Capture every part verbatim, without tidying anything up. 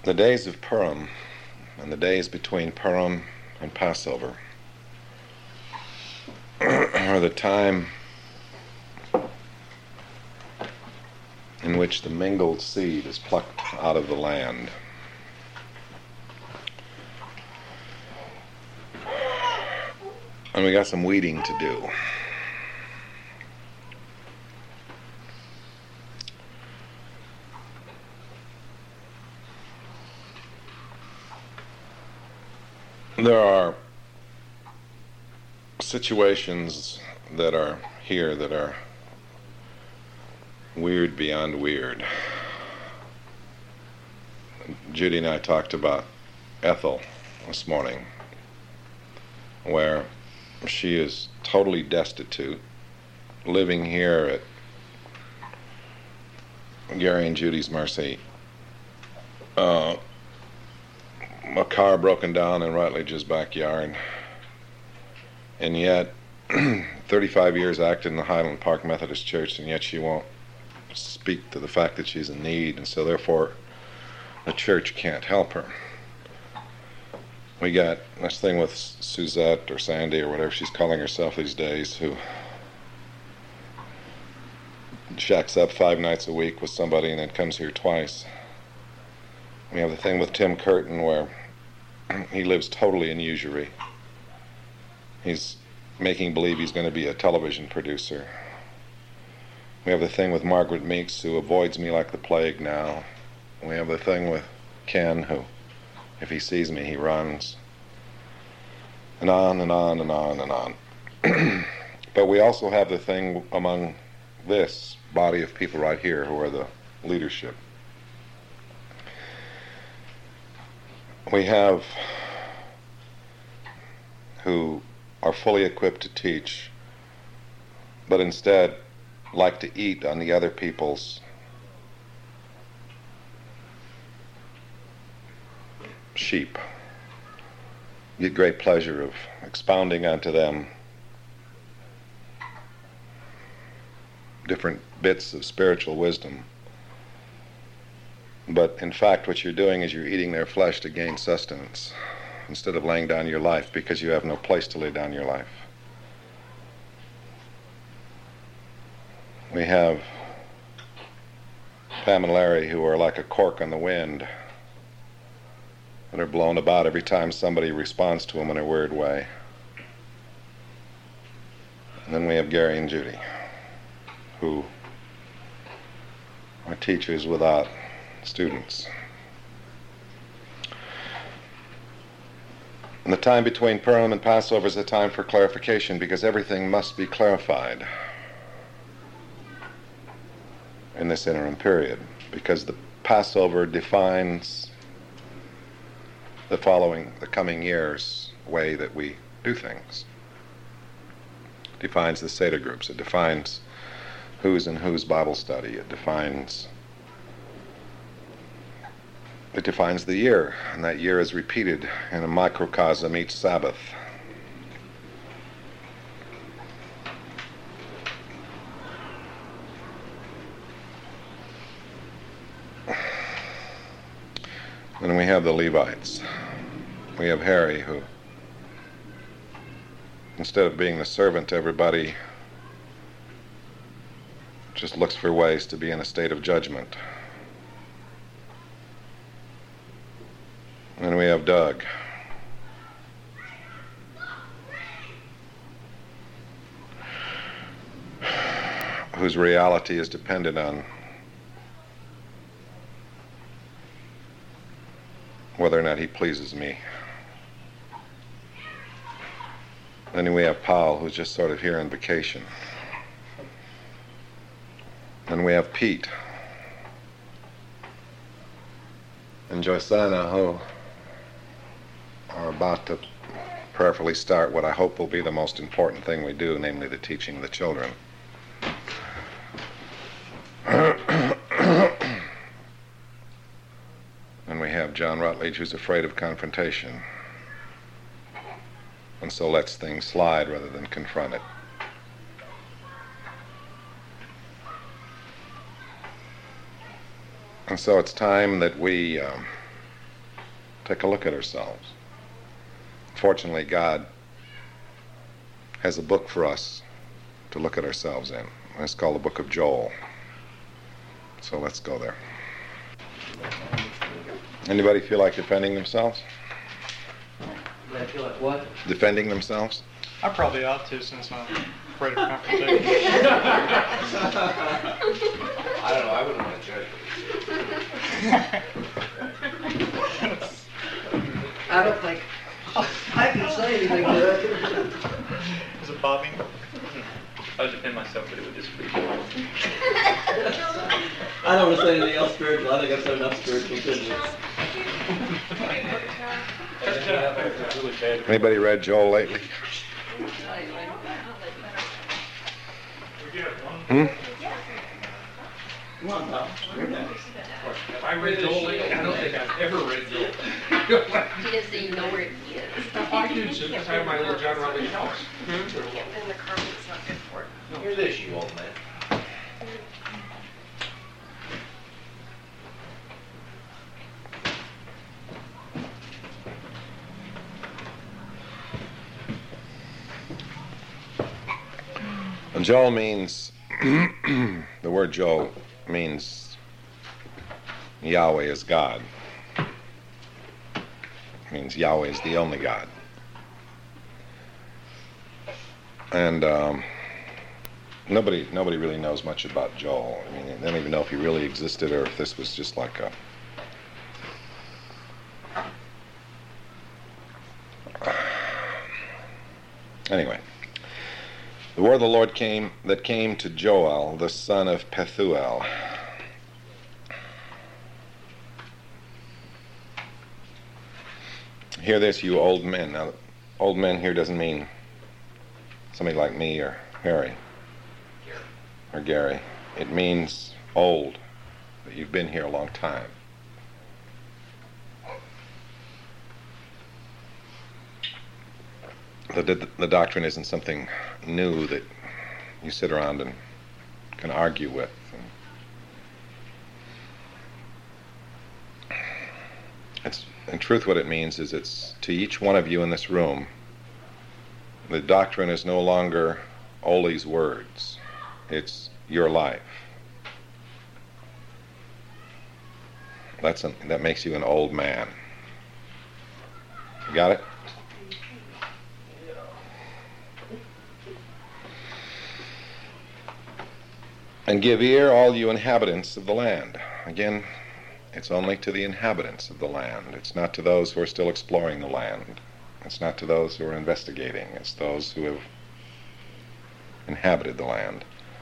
The days of Purim and the days between Purim and Passover are the time in which the mingled seed is plucked out of the land. And we got some weeding to do. There are situations that are here that are weird beyond weird. Judy and I talked about Ethel this morning, where she is totally destitute, living here at Gary and Judy's mercy. Uh, a car broken down in Rutledge's backyard, and yet thirty-five years acted in the Highland Park Methodist Church, and yet she won't speak to the fact that she's in need, and so therefore the church can't help her. We got this thing with Suzette or Sandy or whatever she's calling herself these days, who shacks up five nights a week with somebody and then comes here twice. We have the thing with Tim Curtin where he lives totally in usury. He's making believe he's going to be a television producer. We have the thing with Margaret Meeks, who avoids me like the plague now. We have the thing with Ken, who, if he sees me, he runs. And on and on and on and on. But we also have the thing among this body of people right here who are the leadership. We have who are fully equipped to teach, but instead like to eat on the other people's sheep. Get great pleasure of expounding onto them different bits of spiritual wisdom. But in fact, what you're doing is you're eating their flesh to gain sustenance, instead of laying down your life, because you have no place to lay down your life. We have Pam and Larry, who are like a cork on the wind, that are blown about every time somebody responds to them in a weird way. And then we have Gary and Judy, who are teachers without students. And the time between Purim and Passover is a time for clarification, because everything must be clarified in this interim period, because the Passover defines the following, the coming year's way that we do things. It defines the Seder groups. It defines who's in whose Bible study. It defines It defines the year, and that year is repeated in a microcosm each Sabbath. Then we have the Levites. We have Harry, who, instead of being the servant to everybody, just looks for ways to be in a state of judgment. And we have Doug, whose reality is dependent on whether or not he pleases me. Then we have Paul, who's just sort of here on vacation. Then we have Pete and Joysanna, who are about to prayerfully start what I hope will be the most important thing we do, namely the teaching of the children. And we have John Rutledge, who's afraid of confrontation, and so lets things slide rather than confront it. And so it's time that we um, take a look at ourselves. Fortunately, God has a book for us to look at ourselves in. It's called the Book of Joel. So let's go there. Anybody feel like defending themselves? I feel like what? Defending themselves? I probably ought to, since I'm afraid of confrontation. I don't know, I wouldn't want to judge it. I don't think I can say anything good. Is it Bobby? I would defend myself, but it would disagree. I don't want to say anything else spiritual. I think I've said enough spiritual things. Anybody read Joel lately? Hmm? Come on, Bob. If I read Joel lately, I don't think I've ever read Joel. He doesn't even know where he is. I do, so I have my little John Riley house. And the carpet's not good for it. Hear this, you old man. And Joel means, the word Joel means Yahweh is God. It means Yahweh is the only God. And um, nobody nobody really knows much about Joel. I mean, they don't even know if he really existed or if this was just like a... Anyway. The word of the Lord came that came to Joel, the son of Pethuel. Hear this, you old men. Now, old men here doesn't mean somebody like me or Harry or Gary. It means old, that you've been here a long time. The, the, the doctrine isn't something new that you sit around and can argue with. It's, in truth, what it means is it's to each one of you in this room, the doctrine is no longer Ole's words. It's your life. That's an, that makes you an old man. You got it? And give ear, all you inhabitants of the land. Again, it's only to the inhabitants of the land. It's not to those who are still exploring the land. It's not to those who are investigating. It's those who have inhabited the land.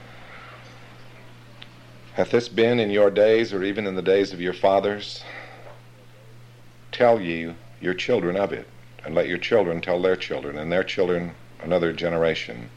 Hath this been in your days, or even in the days of your fathers? Tell ye your children of it, and let your children tell their children, and their children another generation.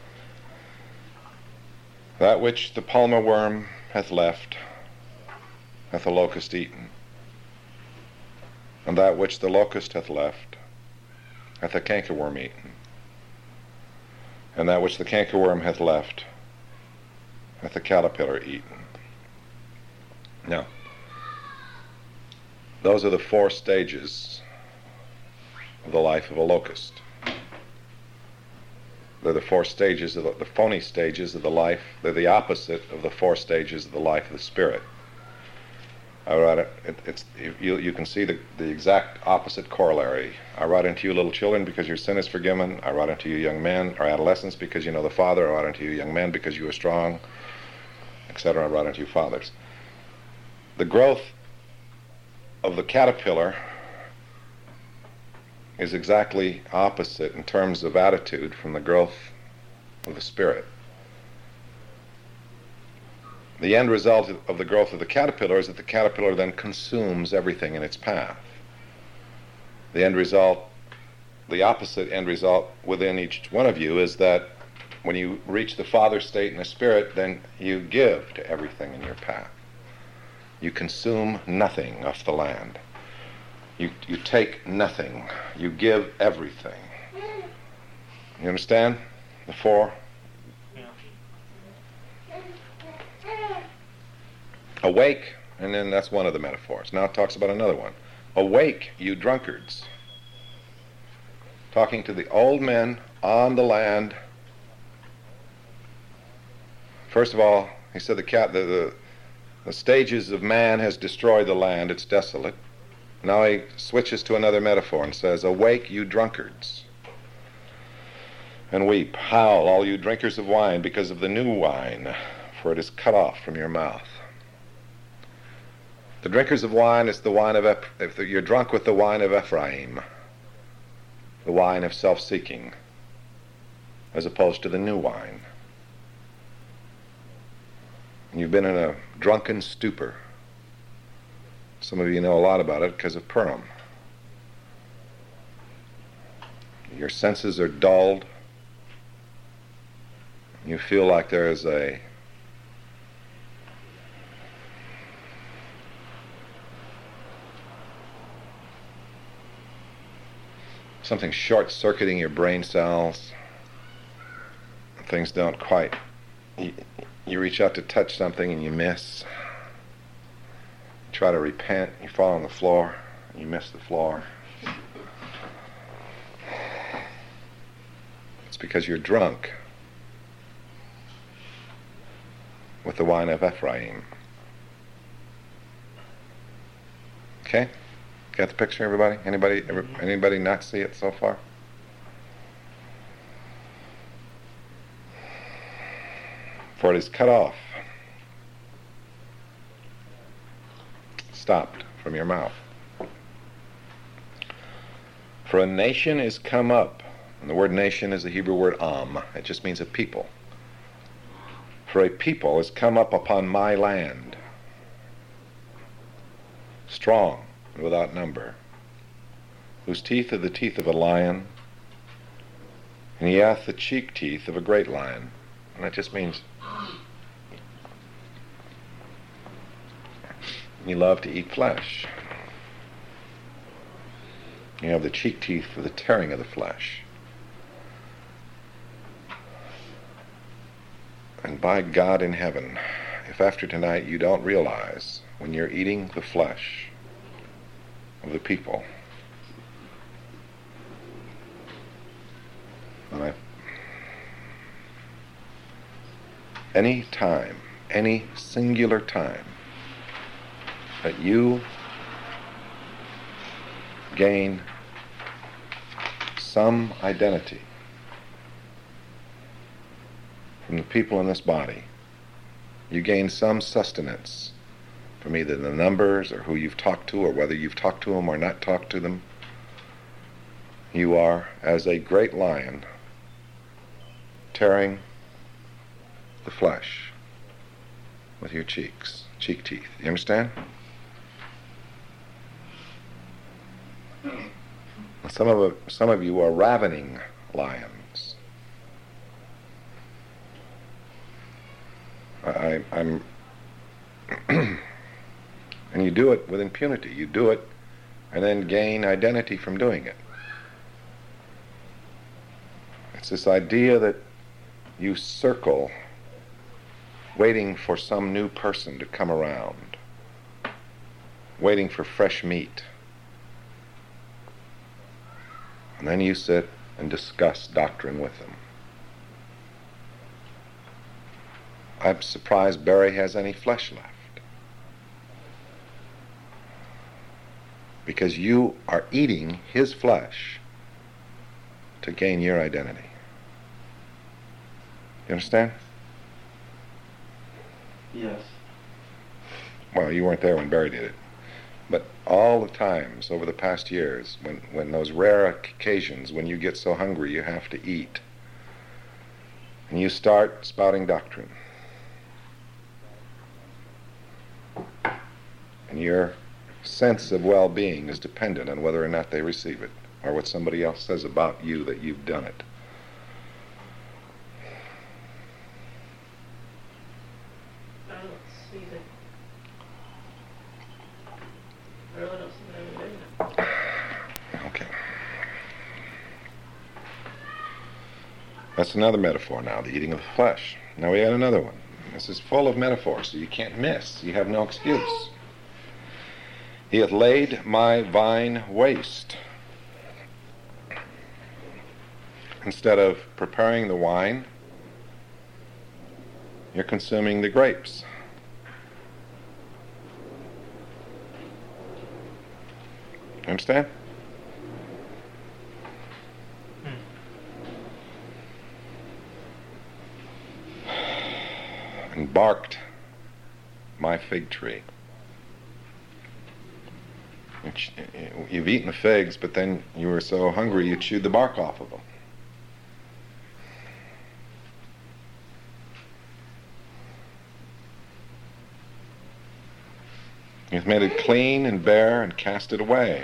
That which the palmer worm hath left, hath the locust eaten. And that which the locust hath left, hath the cankerworm eaten. And that which the cankerworm hath left, hath the caterpillar eaten. Now, those are the four stages of the life of a locust. They're the four stages of the, the phony stages of the life. They're the opposite of the four stages of the life of the spirit. I write it, it it's you. You can see the the exact opposite corollary. I write unto you, little children, because your sin is forgiven. I write unto you, young men or adolescents, because you know the Father. I write unto you, young men, because you are strong, et cetera. I write unto you, fathers. The growth of the caterpillar is exactly opposite in terms of attitude from the growth of the spirit. The end result of the growth of the caterpillar is that the caterpillar then consumes everything in its path. The end result, the opposite end result within each one of you is that when you reach the Father state in the spirit, then you give to everything in your path. You consume nothing off the land. You, you take nothing. You give everything. You understand? The four? Yeah. Awake, and then that's one of the metaphors. Now it talks about another one. Awake, you drunkards. Talking to the old men on the land. First of all, he said the, cat, the, the, the stages of man has destroyed the land. It's desolate. Now he switches to another metaphor and says, awake, you drunkards, and weep. Howl, all you drinkers of wine, because of the new wine, for it is cut off from your mouth. The drinkers of wine is the wine of, Ep- if you're drunk with the wine of Ephraim, the wine of self-seeking, as opposed to the new wine. You've been in a drunken stupor. Some of you know a lot about it because of Purim. Your senses are dulled. You feel like there is a something short-circuiting your brain cells. Things don't quite... You, you reach out to touch something and you miss. Try to repent, you fall on the floor, you miss the floor. It's because you're drunk with the wine of Ephraim. Okay? Got the picture, everybody? Anybody, ever, anybody not see it so far? For it is cut off, stopped from your mouth. For a nation is come up, and the word nation is the Hebrew word am. It just means a people. For a people is come up upon my land, strong and without number, whose teeth are the teeth of a lion, and he hath the cheek teeth of a great lion. And that just means you love to eat flesh. You have the cheek teeth for the tearing of the flesh. And by God in heaven, if after tonight you don't realize when you're eating the flesh of the people, and I, any time, any singular time that you gain some identity from the people in this body, you gain some sustenance from either the numbers or who you've talked to or whether you've talked to them or not talked to them, you are as a great lion tearing the flesh with your cheeks, cheek teeth. You understand? Some of some of you are ravening lions. I, I'm, and you do it with impunity. You do it, and then gain identity from doing it. It's this idea that you circle, waiting for some new person to come around, waiting for fresh meat. And then you sit and discuss doctrine with them. I'm surprised Barry has any flesh left. Because you are eating his flesh to gain your identity. You understand? Yes. Well, you weren't there when Barry did it. But all the times over the past years, when, when those rare occasions when you get so hungry you have to eat, and you start spouting doctrine, and your sense of well-being is dependent on whether or not they receive it, or what somebody else says about you that you've done it. I don't see that. I really don't see that I'm doing that. Okay. That's another metaphor now, the eating of the flesh. Now we add another one. This is full of metaphors, so you can't miss. You have no excuse. He hath laid my vine waste. Instead of preparing the wine, you're consuming the grapes. Understand? And barked my fig tree. You've eaten the figs, but then you were so hungry you chewed the bark off of them. You've made it clean and bare and cast it away.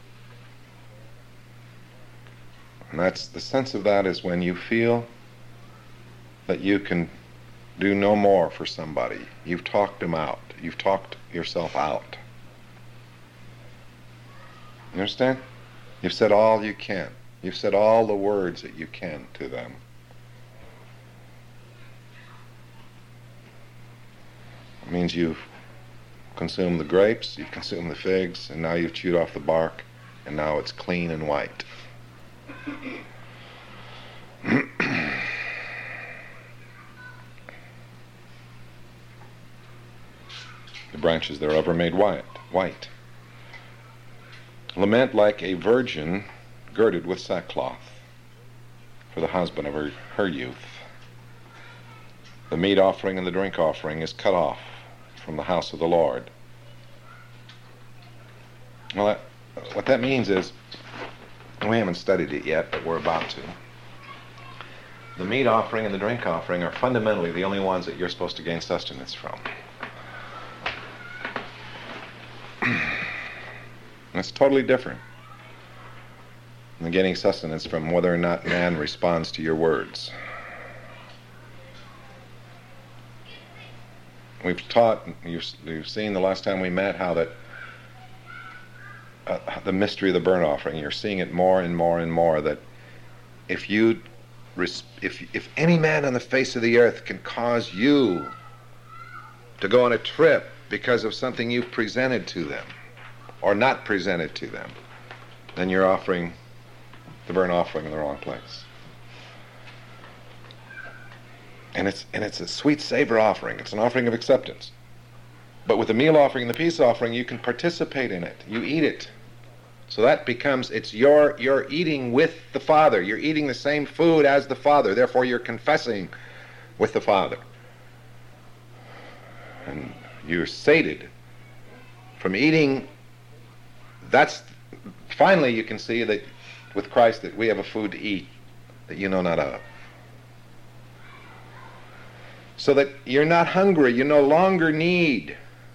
And that's the sense of that is when you feel that you can do no more for somebody. You've talked them out. You've talked yourself out. You understand? You've said all you can. You've said all the words that you can to them. It means you've consumed the grapes, you've consumed the figs, and now you've chewed off the bark, and now it's clean and white. The branches thereof are made white. white. Lament like a virgin girded with sackcloth for the husband of her, her youth. The meat offering and the drink offering is cut off from the house of the Lord. Well, that, what that means is, we haven't studied it yet, but we're about to. The meat offering and the drink offering are fundamentally the only ones that you're supposed to gain sustenance from. It's totally different than getting sustenance from whether or not man responds to your words. We've taught, you've, you've seen the last time we met how that uh, the mystery of the burnt offering, you're seeing it more and more and more, that if you, if, if any man on the face of the earth can cause you to go on a trip because of something you've presented to them, or not presented to them, then you're offering the burnt offering in the wrong place. And it's and it's a sweet savor offering. It's an offering of acceptance. But with the meal offering and the peace offering, you can participate in it. You eat it. So that becomes, it's your, you're eating with the Father. You're eating the same food as the Father. Therefore, you're confessing with the Father. And you're sated from eating. That's, finally you can see that with Christ that we have a food to eat that you know not of. So that you're not hungry, you no longer need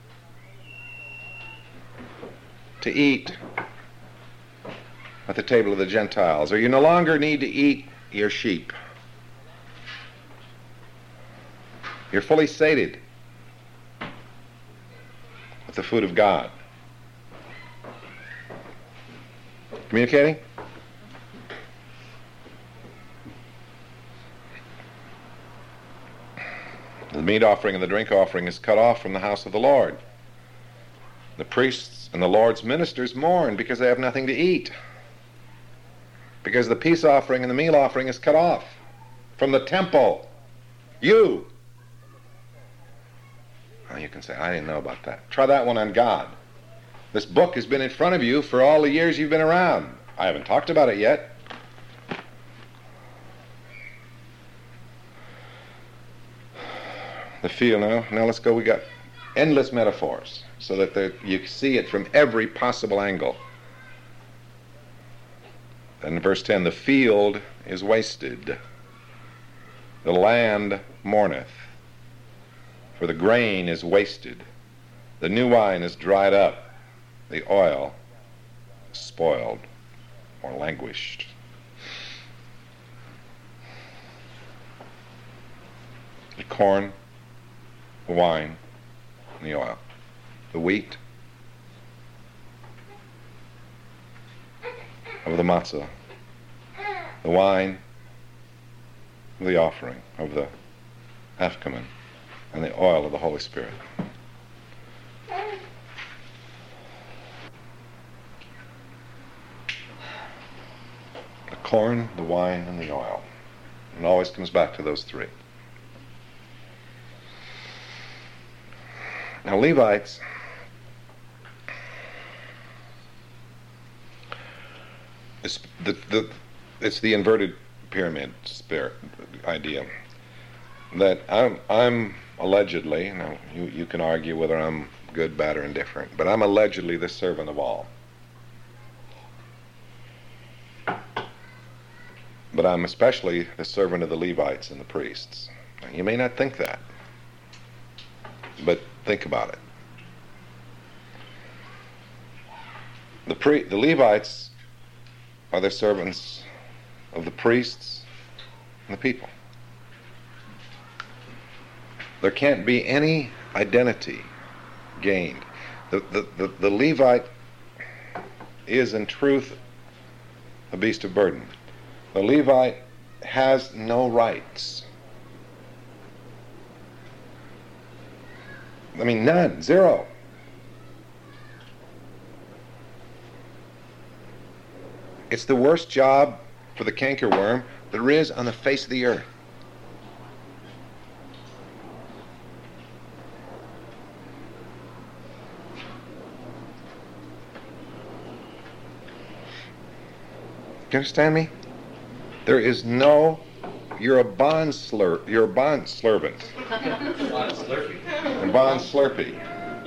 to eat at the table of the Gentiles, or you no longer need to eat your sheep. You're fully sated with the food of God. Communicating? The meat offering and the drink offering is cut off from the house of the Lord. The priests and the Lord's ministers mourn because they have nothing to eat. Because the peace offering and the meal offering is cut off from the temple. You. Oh, you can say, I didn't know about that. Try that one on God. This book has been in front of you for all the years you've been around. I haven't talked about it yet. The feel now. Now let's go. We got endless metaphors so that the, you see it from every possible angle. And in verse ten, the field is wasted. The land mourneth. For the grain is wasted. The new wine is dried up. The oil is spoiled or languished. The corn, the wine, and the oil. The wheat of the matzah. The wine of the offering of the afkaman, and the oil of the Holy Spirit. corn, the wine, and the oil. It always comes back to those three. Now, Levites, it's the, the, it's the inverted pyramid spirit idea. That I'm, I'm allegedly, now you, you can argue whether I'm good, bad, or indifferent, but I'm allegedly the servant of all. But I'm especially the servant of the Levites and the priests. Now, you may not think that, but think about it. The, pre- the Levites are the servants of the priests and the people. There can't be any identity gained. The, the, the, the Levite is in truth a beast of burden. The Levite has no rights. I mean, none, zero. It's the worst job for the cankerworm there is on the face of the earth. You understand me? There is no, you're a bond slur, you're a bond slurvant. Bond slurpee. A bond slurpee.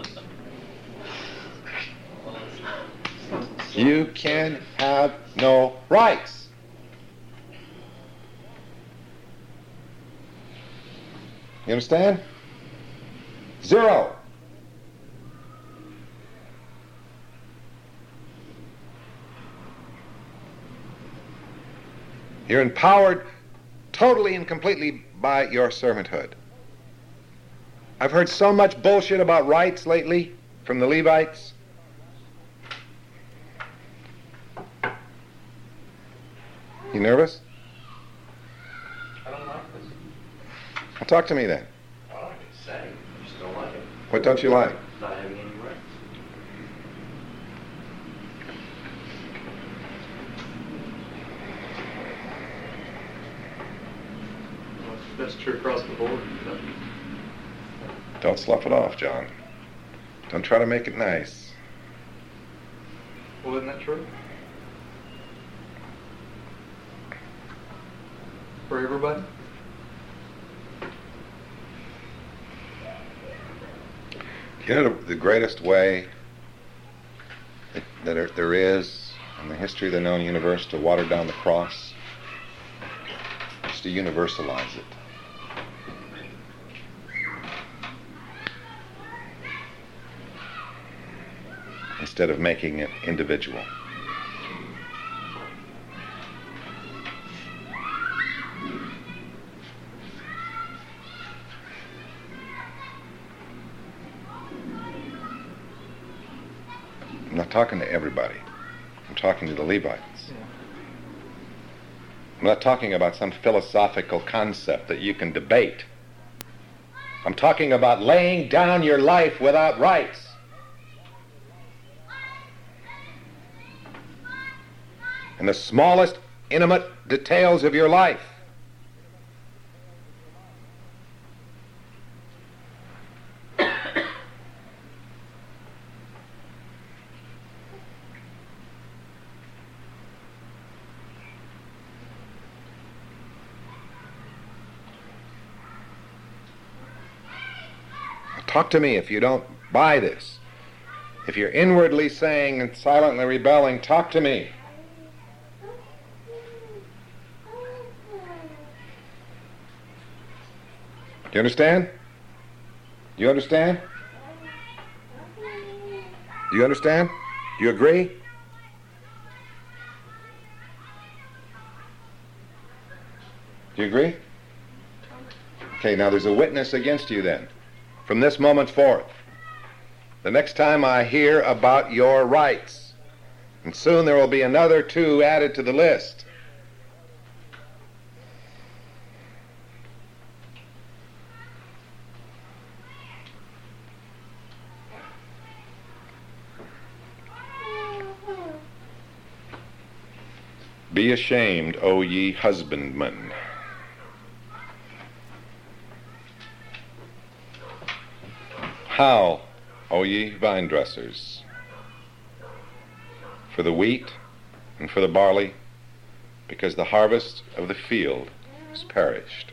You can have no rights. You understand? Zero. You're empowered totally and completely by your servanthood. I've heard so much bullshit about rights lately from the Levites. You nervous? I don't like this. Well, talk to me then. I don't like it say. I just don't like it. What don't you like? Not having any rights. Well, that's true across the board. Don't slough it off, John. Don't try to make it nice. Well, isn't that true? For everybody? You know the, the greatest way that, that there, there is in the history of the known universe to water down the cross is to universalize it. Instead of making it individual. I'm not talking to everybody. I'm talking to the Levites. Yeah. I'm not talking about some philosophical concept that you can debate. I'm talking about laying down your life without rights. In the smallest intimate details of your life. Talk to me if you don't buy this. If you're inwardly saying and silently rebelling, talk to me. Do you understand? Do you understand? Do you understand? Do you agree? Do you agree? Okay, now there's a witness against you then. From this moment forth. The next time I hear about your rights, and soon there will be another two added to the list. Be ashamed, O ye husbandmen. Howl, O ye vine dressers, for the wheat and for the barley, because the harvest of the field is perished.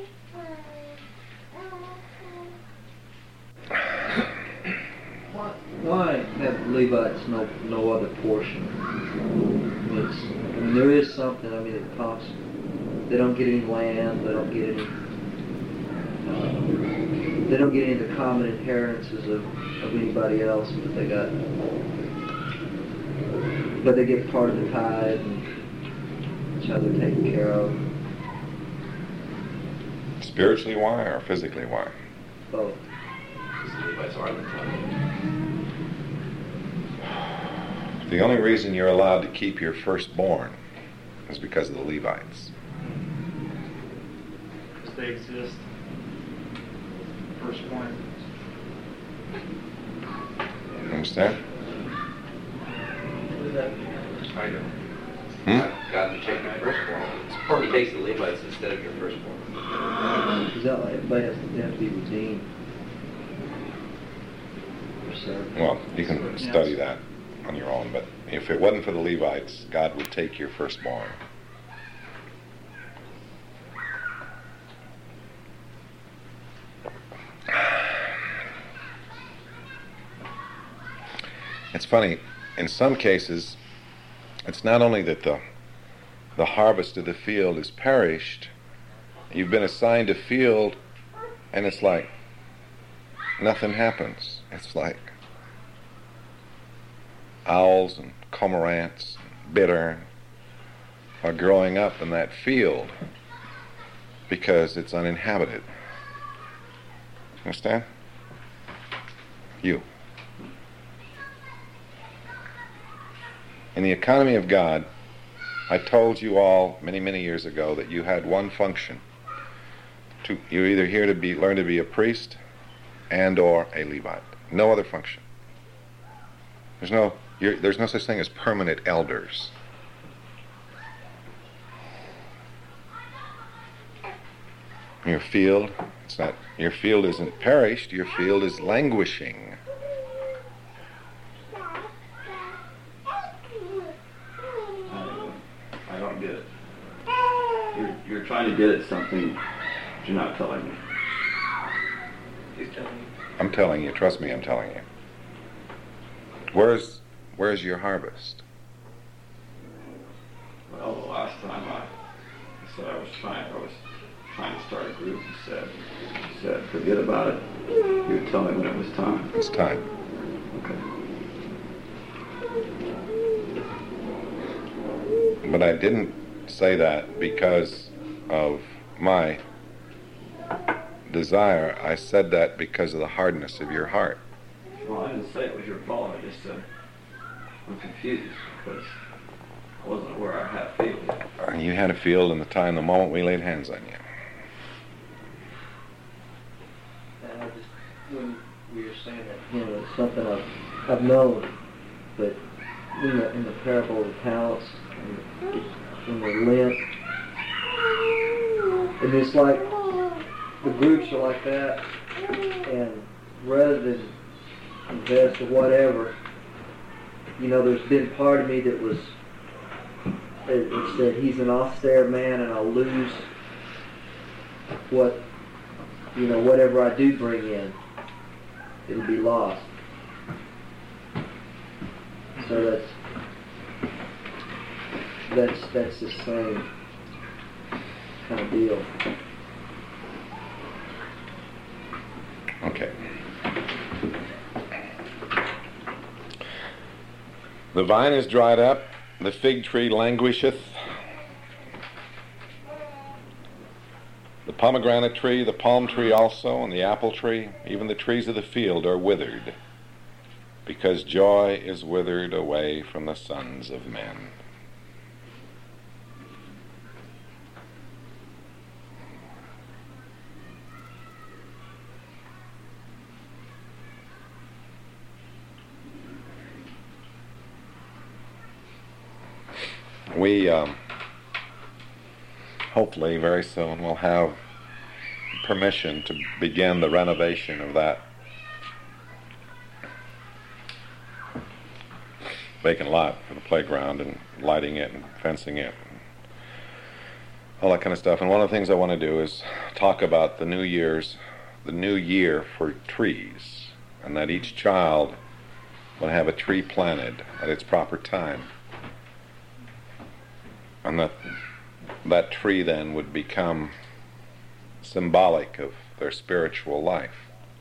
Why, why have Levites no no other portion? It's, I mean, there is something. I mean, it talks. They don't get any land. They don't get any. Uh, they don't get any of the common inheritances of, of anybody else, but they got. But they get part of the tithe, and that's how they're taken care of. Spiritually why or physically why? Both. The Levites are the tithe. The only reason you're allowed to keep your firstborn is because of the Levites. Because they exist. First point. Understand? I know. Hmm? God will take your firstborn. He takes the Levites instead of your firstborn. Is that like everybody has to, they have to be redeemed? Or served? Well, you can study that on your own, but if it wasn't for the Levites, God would take your firstborn. It's funny, in some cases, it's not only that the the harvest of the field is perished, you've been assigned a field, and it's like nothing happens. It's like owls and cormorants and bittern are growing up in that field because it's uninhabited. Understand? You. In the economy of God, I told you all many, many years ago that you had one function. To, you're either here to be learn to be a priest and or a Levite. No other function. There's no you're, there's no such thing as permanent elders. Your field, it's not your field isn't perished, your field is languishing. I don't get it. You're, you're trying to get at something but you're not telling me. He's telling you. I'm telling you, trust me, I'm telling you. Where's where's your harvest? Well, the last time I, I said I was trying, I was trying to start a group. You said, you said, forget about it. You would tell me when it was time. It's time. Okay. But I didn't say that because of my desire. I said that because of the hardness of your heart. Well, I didn't say it was your fault. I just said I'm confused because I wasn't aware I had a field. And you had a field in the time, the moment we laid hands on you. And I just, when we were saying that, you know, it's something I've, I've known, but in the, in the parable of the talents, in the Lent, and it's like, the groups are like that, and rather than invest or whatever, you know, there's been part of me that was, it, it said, he's an austere man and I'll lose what, you know, whatever I do bring in, it'll be lost. So that's, that's, that's the same kind of deal. Okay. The vine is dried up, the fig tree languisheth, the pomegranate tree, the palm tree also, and the apple tree, even the trees of the field are withered, because joy is withered away from the sons of men. We, um, hopefully very soon we'll have permission to begin the renovation of that vacant lot for the playground and lighting it and fencing it and all that kind of stuff. And one of the things I want to do is talk about the New Year's, the new year for trees, and that each child will have a tree planted at its proper time. And that that tree then would become symbolic of their spiritual life.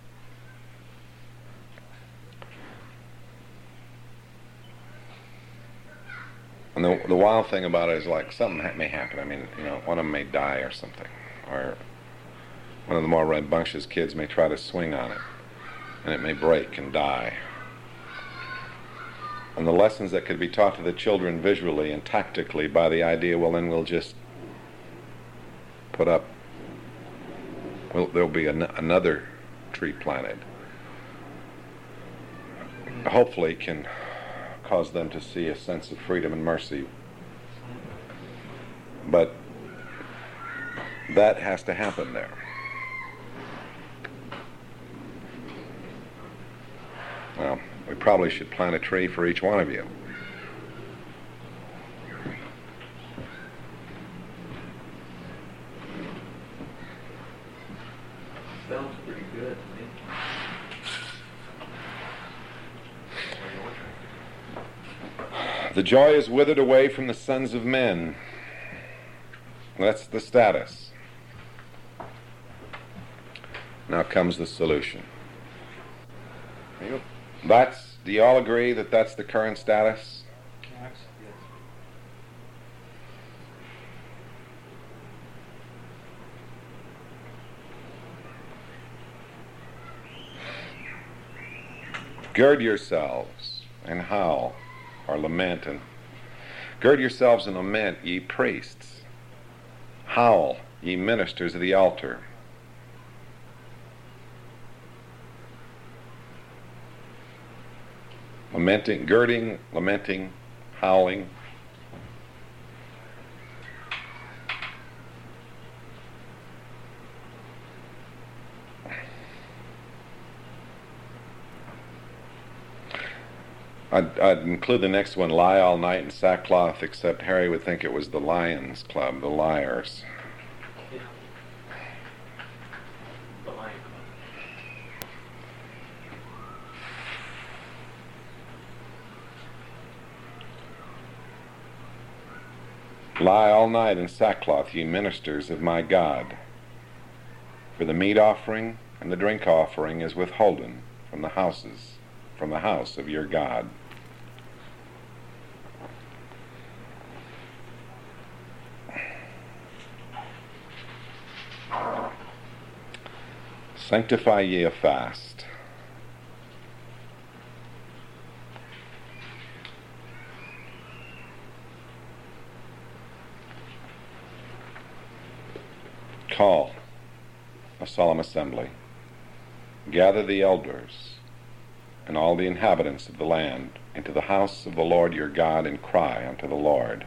And the, the wild thing about it is, like, something ha- may happen. I mean, you know, one of them may die or something. Or one of the more rambunctious kids may try to swing on it, and it may break and die. And the lessons that could be taught to the children visually and tactically by the idea, well, then we'll just put up, well, there'll be an, another tree planted, hopefully can cause them to see a sense of freedom and mercy. But that has to happen there. Well, we probably should plant a tree for each one of you. Sounds pretty good to me. The joy is withered away from the sons of men. That's the status. Now comes the solution. That's, do you all agree that that's the current status? Yes. Gird yourselves and howl, or lament, and gird yourselves and lament, ye priests. Howl, ye ministers of the altar. Lamenting, girding, lamenting, howling. I'd, I'd include the next one, lie all night in sackcloth, except Harry would think it was the Lions Club, the Liars. Yeah. The Lion Club. Lie all night in sackcloth, ye ministers of my God. For the meat offering and the drink offering is withholden from the houses, from the house of your God. Sanctify ye a fast. Call a solemn assembly. Gather the elders and all the inhabitants of the land into the house of the Lord your God, and cry unto the Lord.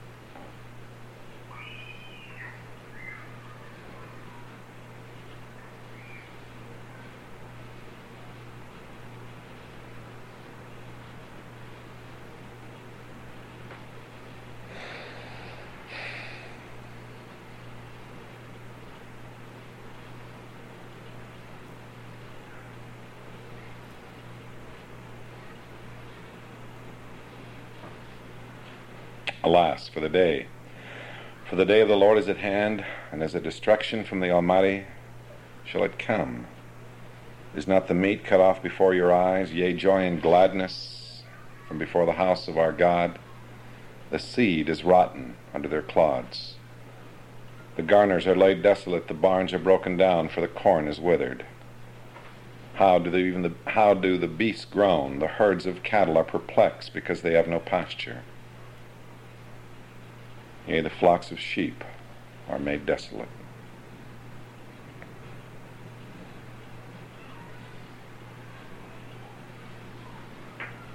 Alas, for the day. For the day of the Lord is at hand, and as a destruction from the Almighty shall it come. Is not the meat cut off before your eyes, yea, joy and gladness from before the house of our God? The seed is rotten under their clods. The garners are laid desolate, the barns are broken down, for the corn is withered. How do, they even the, how do the beasts groan? The herds of cattle are perplexed, because they have no pasture. Yea, the flocks of sheep are made desolate.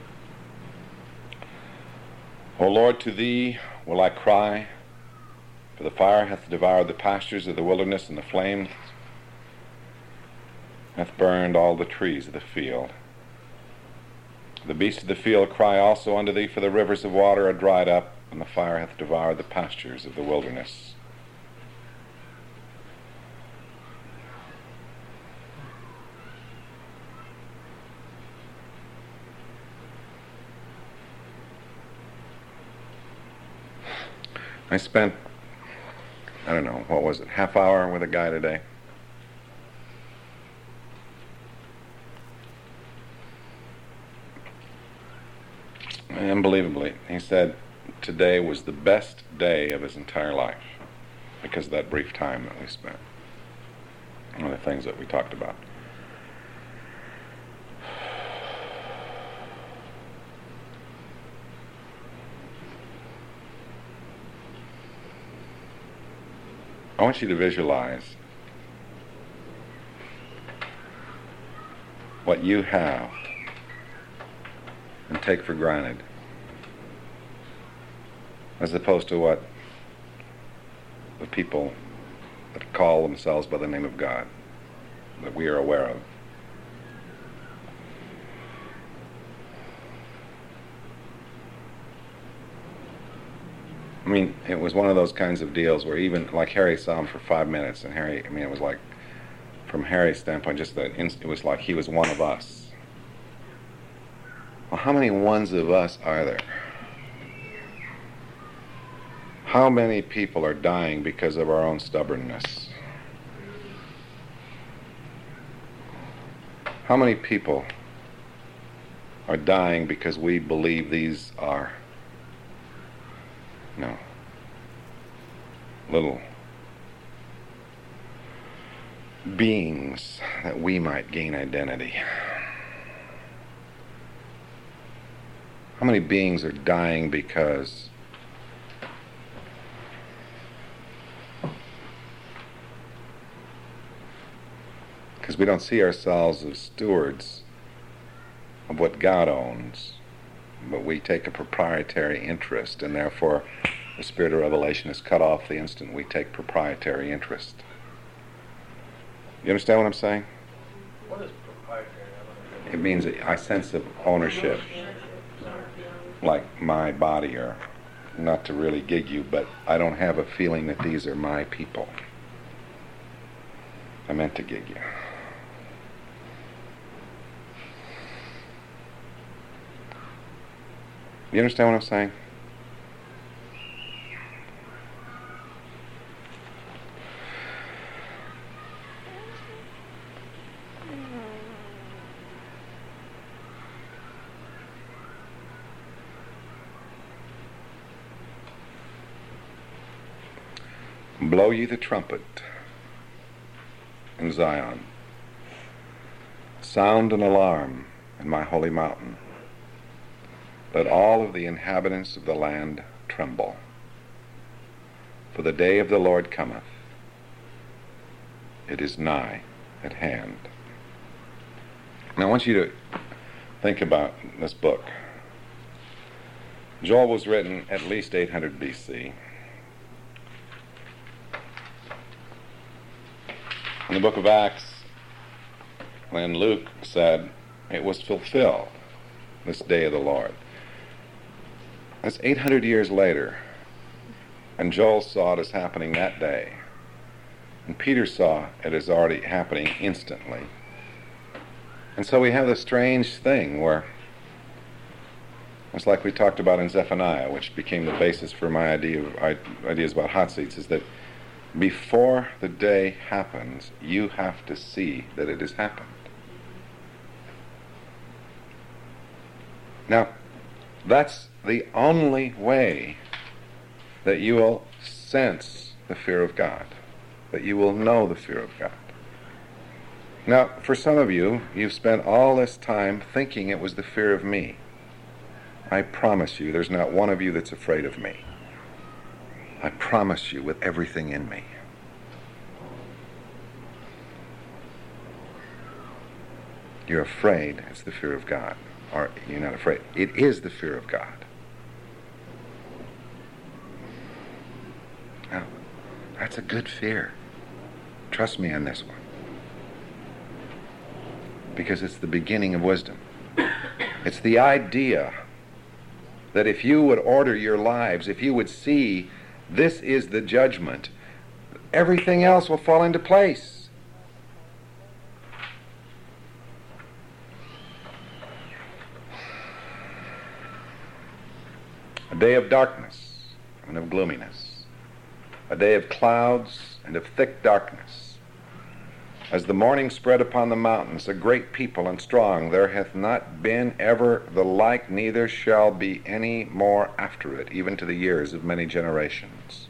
O Lord, to thee will I cry, For the fire hath devoured the pastures of the wilderness, and the flame hath burned all the trees of the field. The beasts of the field cry also unto thee, for the rivers of water are dried up, and the fire hath devoured the pastures of the wilderness. I spent, I don't know, what was it, half hour with a guy today. Unbelievably, he said today was the best day of his entire life because of that brief time that we spent. One of the things that we talked about. I want you to visualize what you have and take for granted, as opposed to what the people that call themselves by the name of God, that we are aware of. I mean, it was one of those kinds of deals where even, like Harry saw him for five minutes, and Harry, I mean, it was like, from Harry's standpoint, just that it was like he was one of us. Well, how many ones of us are there? How many people are dying because of our own stubbornness? How many people are dying because we believe these are, you know, little beings that we might gain identity? How many beings are dying because because we don't see ourselves as stewards of what God owns, but we take a proprietary interest, and therefore the spirit of revelation is cut off the instant we take proprietary interest. You understand what I'm saying? What is proprietary? It means a, a sense of ownership, like my body, or not to really gig you, but I don't have a feeling that these are my people. I meant to gig you. You understand what I'm saying? Blow ye the trumpet in Zion. Sound an alarm in my holy mountain. Let all of the inhabitants of the land tremble. For the day of the Lord cometh. It is nigh at hand. Now I want you to think about this book. Joel was written at least eight hundred B C. In the book of Acts, when Luke said it was fulfilled, this day of the Lord. That's eight hundred years later, and Joel saw it as happening that day, and Peter saw it as already happening instantly. And so we have this strange thing where it's like we talked about in Zephaniah, which became the basis for my idea of ideas about hot seats, is that before the day happens, you have to see that it has happened. Now, that's the only way that you will sense the fear of God, that you will know the fear of God. Now, for some of you, you've spent all this time thinking it was the fear of me. I promise you, there's not one of you that's afraid of me. I promise you with everything in me. You're afraid, it's the fear of God. Or you're not afraid. It is the fear of God. Now, That's a good fear. Trust me on this one. Because it's the beginning of wisdom. It's the idea that if you would order your lives, if you would see this is the judgment, everything else will fall into place. A day of darkness and of gloominess. A day of clouds and of thick darkness. As the morning spread upon the mountains, a great people and strong, there hath not been ever the like, neither shall be any more after it, even to the years of many generations.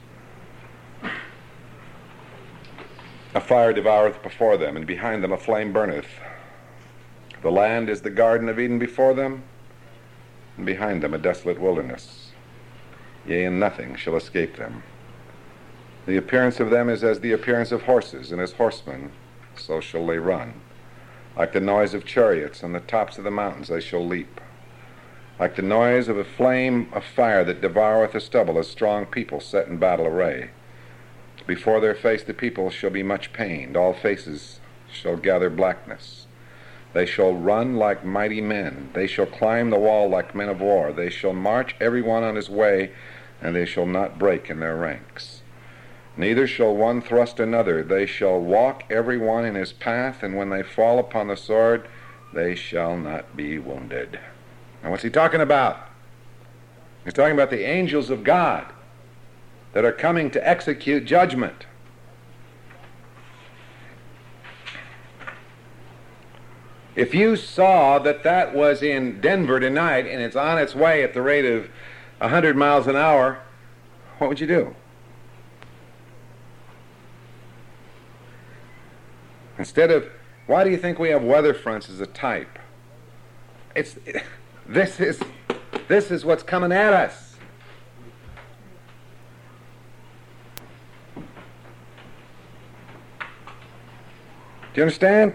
A fire devoureth before them, and behind them a flame burneth. The land is the garden of Eden before them, and behind them a desolate wilderness. Yea, and nothing shall escape them. The appearance of them is as the appearance of horses, and as horsemen, so shall they run. Like the noise of chariots on the tops of the mountains they shall leap. Like the noise of a flame of fire that devoureth the stubble, as strong people set in battle array. Before their face the people shall be much pained, all faces shall gather blackness. They shall run like mighty men, they shall climb the wall like men of war, they shall march every one on his way, and they shall not break in their ranks. Neither shall one thrust another, they shall walk every one in his path, and when they fall upon the sword, they shall not be wounded. Now what's he talking about? He's talking about the angels of God that are coming to execute judgment. If you saw that that was in Denver tonight and it's on its way at the rate of one hundred miles an hour, what would you do? Instead of, why do you think we have weather fronts as a type? It's it, this is this is what's coming at us. Do you understand?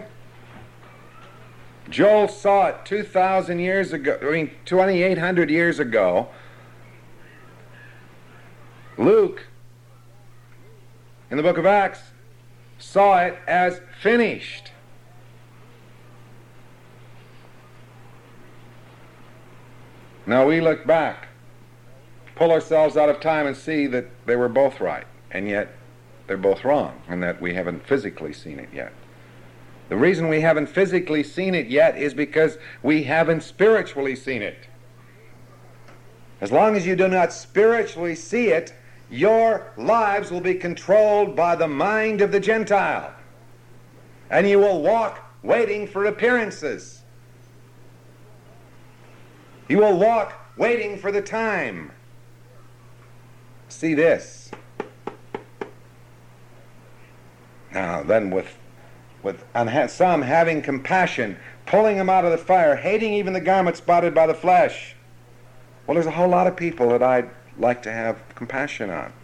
Joel saw it two thousand years ago, I mean twenty-eight hundred years ago. Luke, in the book of Acts, saw it as finished. Now we look back, pull ourselves out of time and see that they were both right, and yet they're both wrong, and that we haven't physically seen it yet. The reason we haven't physically seen it yet is because we haven't spiritually seen it. As long as you do not spiritually see it, your lives will be controlled by the mind of the Gentile. And you will walk waiting for appearances. You will walk waiting for the time. See this. Now then, with, with and some having compassion, pulling them out of the fire, hating even the garment spotted by the flesh. Well, there's a whole lot of people that I'd like to have compassion on.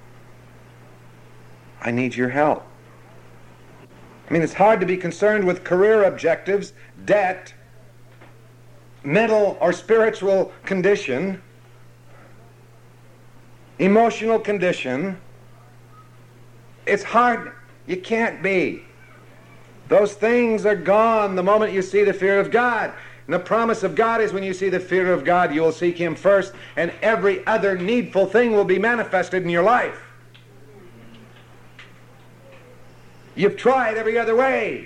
I need your help. I mean, it's hard to be concerned with career objectives, debt, mental or spiritual condition, emotional condition. It's hard. You can't be. Those things are gone the moment you see the fear of God. And the promise of God is when you see the fear of God, you will seek Him first, and every other needful thing will be manifested in your life. You've tried every other way,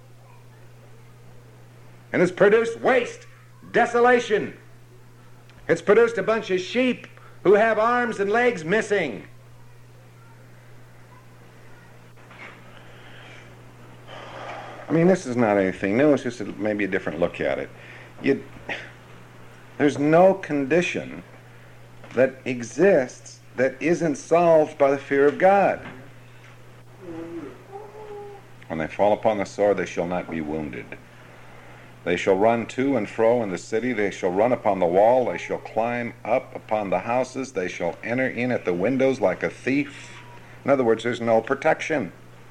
and it's produced waste, desolation. It's produced a bunch of sheep who have arms and legs missing. I mean, this is not anything new. It's just a, maybe a different look at it. You, there's no condition that exists that isn't solved by the fear of God. When they fall upon the sword, they shall not be wounded. They shall run to and fro in the city. They shall run upon the wall. They shall climb up upon the houses. They shall enter in at the windows like a thief. In other words, there's no protection.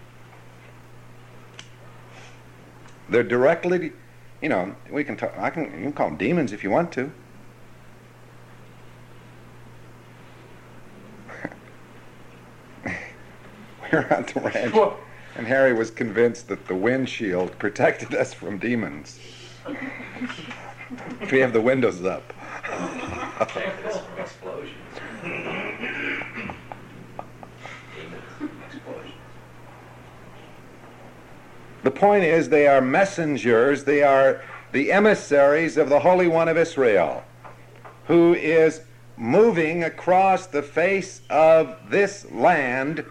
They're directly, you know, we can talk, I can, you can call them demons if you want to. were at the ranch, and Harry was convinced that the windshield protected us from demons. We have the windows up. Protected us from explosions. Explosions. The point is, they are messengers, they are the emissaries of the Holy One of Israel, who is moving across the face of this land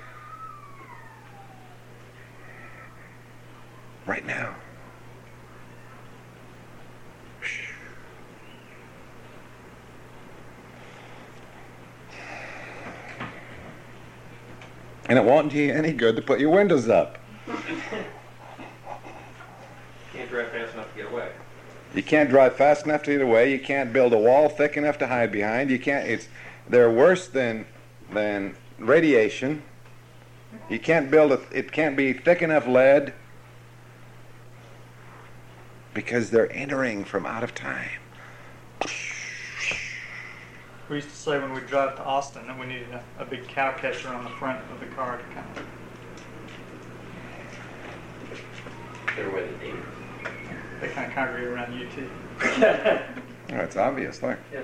right now. And it won't do you any good to put your windows up. Can't drive fast enough to get away. You can't drive fast enough to get away. You can't build a wall thick enough to hide behind. You can't. It's they're worse than than radiation. You can't build a. It can't be thick enough lead because they're entering from out of time. We used to say when we drive to Austin that we needed a, a big cow catcher on the front of the car to kind of. They're where the demons. They kind of congregate around you too. Oh, it's obvious. Look. Yeah.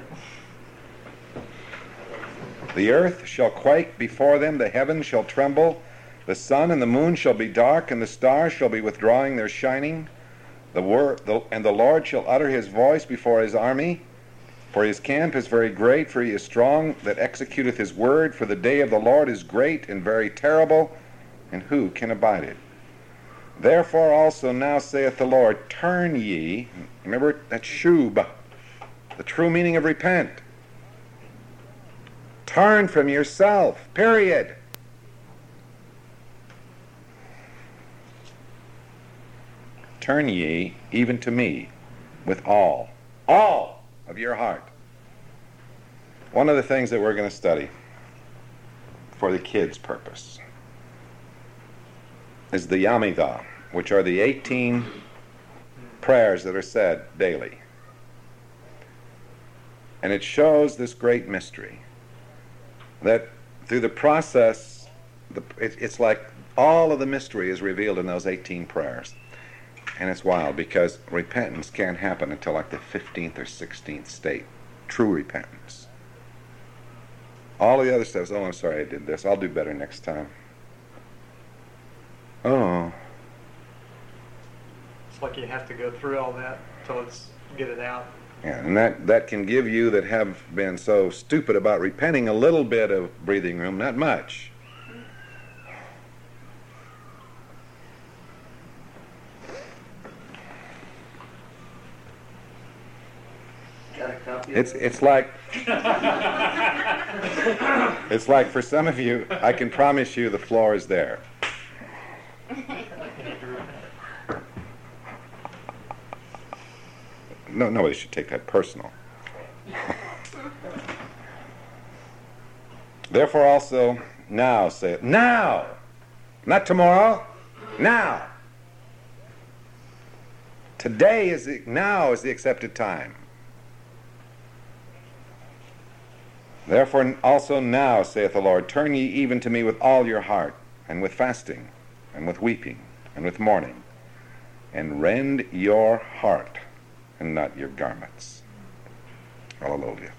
The earth shall quake before them, the heavens shall tremble, the sun and the moon shall be dark, and the stars shall be withdrawing their shining. The word, the, and the Lord shall utter his voice before his army. For his camp is very great, for he is strong that executeth his word. For the day of the Lord is great and very terrible, and who can abide it? Therefore also now saith the Lord, turn ye, remember that shub, the true meaning of repent. Turn from yourself, period. Turn ye even to me with all, all of your heart. One of the things that we're going to study for the kids' purpose is the Yamidah, which are the eighteen prayers that are said daily. And it shows this great mystery that through the process, the, it, it's like all of the mystery is revealed in those eighteen prayers. And it's wild because repentance can't happen until like the fifteenth or sixteenth state. True repentance. All the other stuff is, oh, I'm sorry I did this. I'll do better next time. Oh. It's like you have to go through all that till it's get it out. Yeah, and that, that can give you that have been so stupid about repenting a little bit of breathing room, not much. Got a copy of It's it? it's like it's like for some of you, I can promise you the floor is there. No, nobody should take that personal. Therefore also, now say it. Now! Not tomorrow. Now! Today is the, now is the accepted time. Therefore also now, saith the Lord, turn ye even to me with all your heart, and with fasting, and with weeping, and with mourning, and rend your heart, and not your garments. Hallelujah.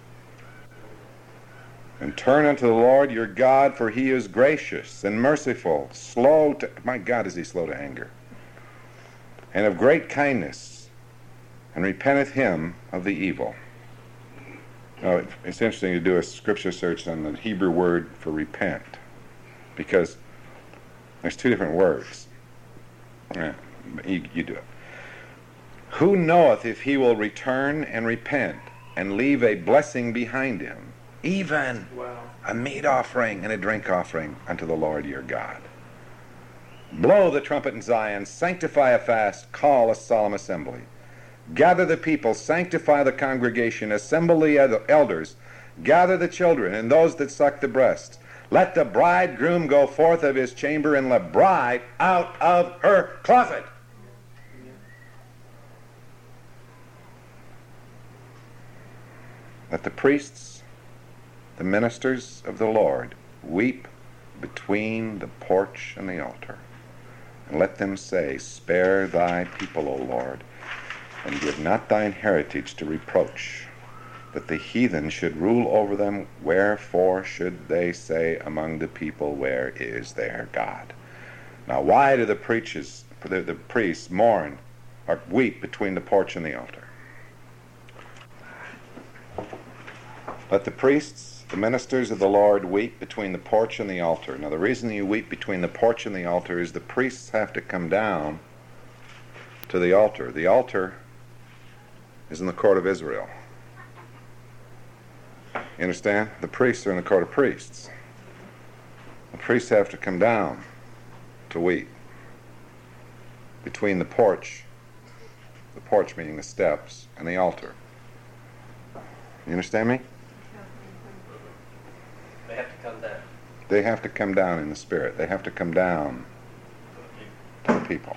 And turn unto the Lord your God, for he is gracious and merciful, slow to, my God, is he slow to anger, and of great kindness, and repenteth him of the evil. Now, it's interesting to do a scripture search on the Hebrew word for repent, because there's two different words. Yeah, you, you do it. Who knoweth if he will return and repent and leave a blessing behind him, even Wow. a meat offering and a drink offering unto the Lord your God? Blow the trumpet in Zion, sanctify a fast, call a solemn assembly. Gather the people, sanctify the congregation, assemble the elders, gather the children and those that suck the breast. Let the bridegroom go forth of his chamber, and the bride out of her closet. Let the priests, the ministers of the Lord, weep, between the porch and the altar, and let them say, Spare thy people, O Lord, and give not thine heritage to reproach, that the heathen should rule over them. Wherefore should they say among the people, Where is their God? Now, why do the preachers, the, the priests mourn or weep between the porch and the altar? Let the priests, the ministers of the Lord, weep between the porch and the altar. Now, the reason you weep between the porch and the altar is the priests have to come down to the altar. The altar is in the court of Israel. You understand? The priests are in the court of priests. The priests have to come down to weep between the porch, the porch meaning the steps, and the altar. You understand me? They have to come down. They have to come down in the spirit. They have to come down to the people.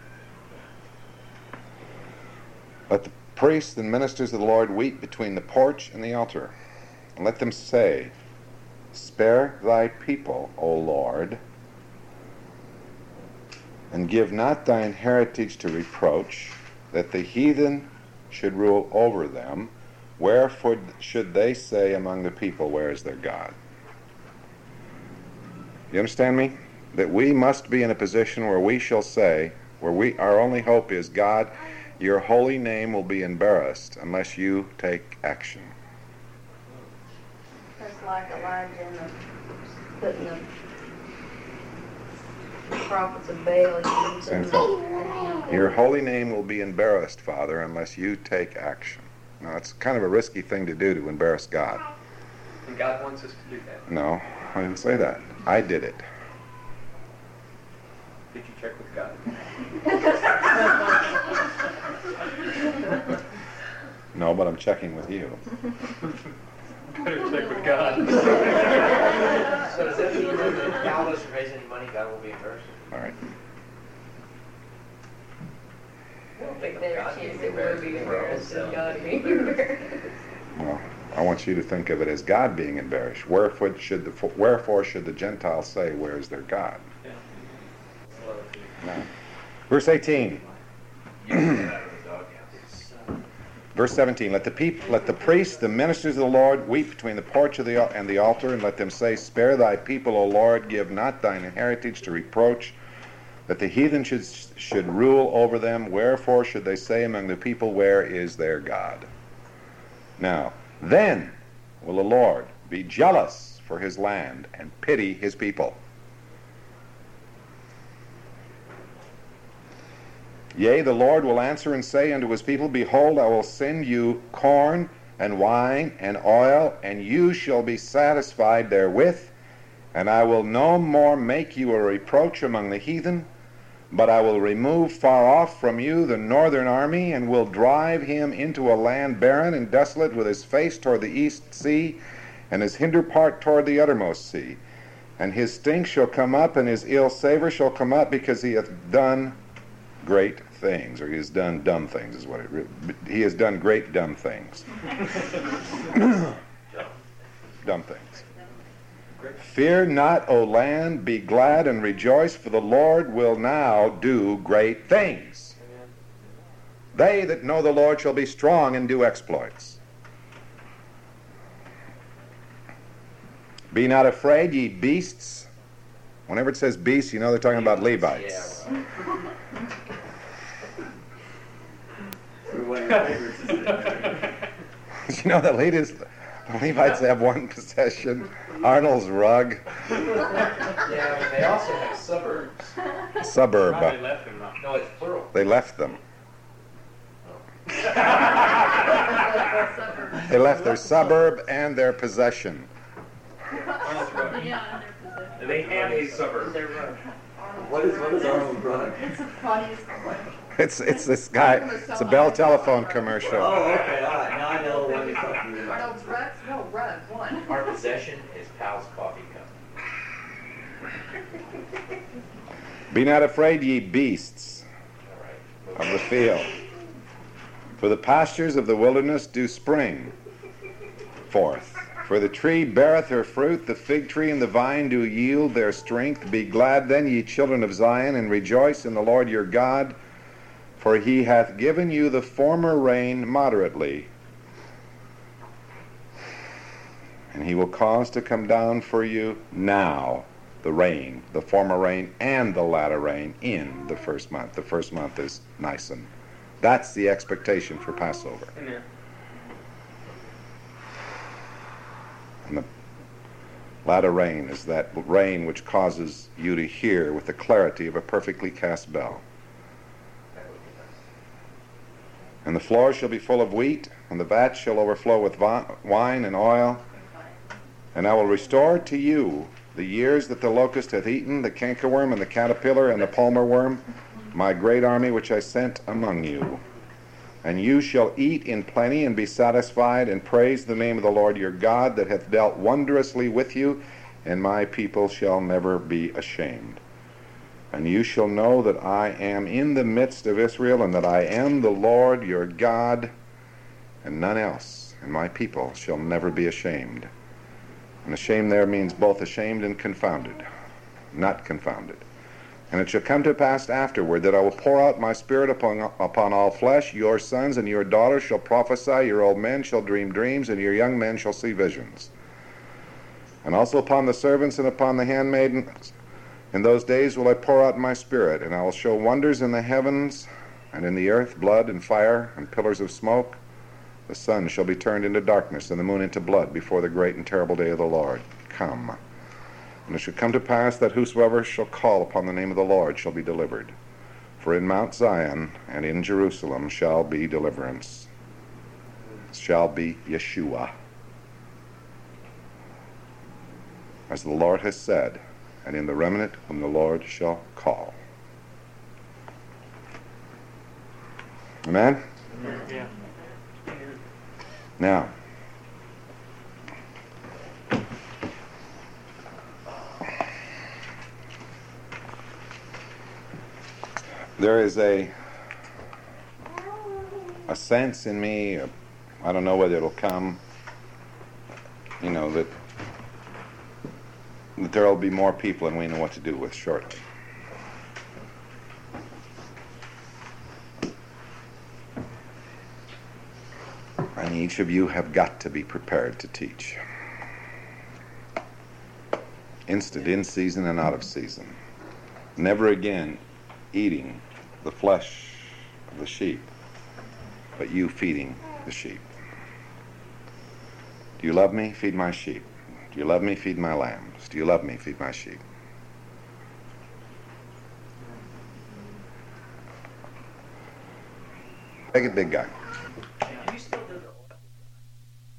Let the priests and ministers of the Lord weep between the porch and the altar, and let them say, Spare thy people, O Lord, and give not thine heritage to reproach, that the heathen should rule over them. Wherefore should they say among the people, Where is their God? You understand me? That we must be in a position where we shall say, where we our only hope is, God, your holy name will be embarrassed unless you take action. That's like Elijah and the, putting the prophets of Baal and Same using thing. the, Your holy name will be embarrassed, Father, unless you take action. Now, it's kind of a risky thing to do, to embarrass God. And God wants us to do that. No, I didn't say that. I did it. Did you check with God? No, but I'm checking with you. Better check with God. So does that mean that if God doesn't raise any money, God will be embarrassed? All right. I don't think of their God chance being it will be embarrassed embarrassed for our own and God self. being embarrassed. Well, I want you to think of it as God being embarrassed. Wherefore should the wherefore should the Gentiles say, Where is their God? Now, verse eighteen. Verse seventeen. Let the people, let the priests, the ministers of the Lord, weep between the porch of the al- and the altar, and let them say, Spare thy people, O Lord, give not thine heritage to reproach, that the heathen should should rule over them. Wherefore should they say among the people, Where is their God? Now, then will the Lord be jealous for his land and pity his people. Yea, the Lord will answer and say unto his people, Behold, I will send you corn and wine and oil, and you shall be satisfied therewith, and I will no more make you a reproach among the heathen, but I will remove far off from you the northern army, and will drive him into a land barren and desolate, with his face toward the east sea, and his hinder part toward the uttermost sea. And his stink shall come up, and his ill savor shall come up, because he hath done great things, or he has done dumb things, is what it re- he has done great dumb things. Dumb things. Fear not, O land, be glad and rejoice, for the Lord will now do great things. They that know the Lord shall be strong and do exploits. Be not afraid, ye beasts. Whenever it says beasts, you know they're talking about Levites. Yeah, right. One of your favorites is there. You know the Levites, the Levites have one possession, Arnold's rug, Yeah, but they also have suburbs. suburb. Probably left him though. No, it's plural. They left them. They left their suburb and their possession. Arnold's rug. Yeah, in their possession. They have a suburb. Their rug. What is, what is Arnold Rug? It's the funniest one. It's it's this guy. It's a Bell telephone commercial. Oh, okay, all right, now I know what you're talking about. Arnold's rugs? No, rug, one. Our possession is Pal's Coffee Company. Be not afraid, ye beasts All right. of the field, for the pastures of the wilderness do spring forth. For the tree beareth her fruit, the fig tree and the vine do yield their strength. Be glad then, ye children of Zion, and rejoice in the Lord your God, for he hath given you the former rain moderately, and he will cause to come down for you now the rain, the former rain and the latter rain in the first month. The first month is Nisan. That's the expectation for Passover. Amen. And the latter rain is that rain which causes you to hear with the clarity of a perfectly cast bell. And the floor shall be full of wheat, and the vat shall overflow with vi- wine and oil. And I will restore to you the years that the locust hath eaten, the cankerworm and the caterpillar and the palmer worm, my great army which I sent among you. And you shall eat in plenty and be satisfied, and praise the name of the Lord your God that hath dealt wondrously with you, and my people shall never be ashamed. And you shall know that I am in the midst of Israel, and that I am the Lord your God, and none else, and my people shall never be ashamed. And ashamed there means both ashamed and confounded, not confounded. And it shall come to pass afterward that I will pour out my spirit upon, upon all flesh. Your sons and your daughters shall prophesy, your old men shall dream dreams, and your young men shall see visions. And also upon the servants and upon the handmaidens, in those days will I pour out my spirit, and I will show wonders in the heavens and in the earth, blood and fire and pillars of smoke. The sun shall be turned into darkness, and the moon into blood, before the great and terrible day of the Lord come. And it shall come to pass that whosoever shall call upon the name of the Lord shall be delivered. For in Mount Zion and in Jerusalem shall be deliverance, shall be Yeshua, as the Lord has said, and in the remnant whom the Lord shall call. Amen? Yeah. Now, there is a a sense in me, uh, I don't know whether it'll come, you know, that that there will be more people and we know what to do with shortly. And each of you have got to be prepared to teach. Instant, in season and out of season. Never again eating the flesh of the sheep, but you feeding the sheep. Do you love me? Feed my sheep. Do you love me? Feed my lambs. Do you love me? Feed my sheep. Make it big guy.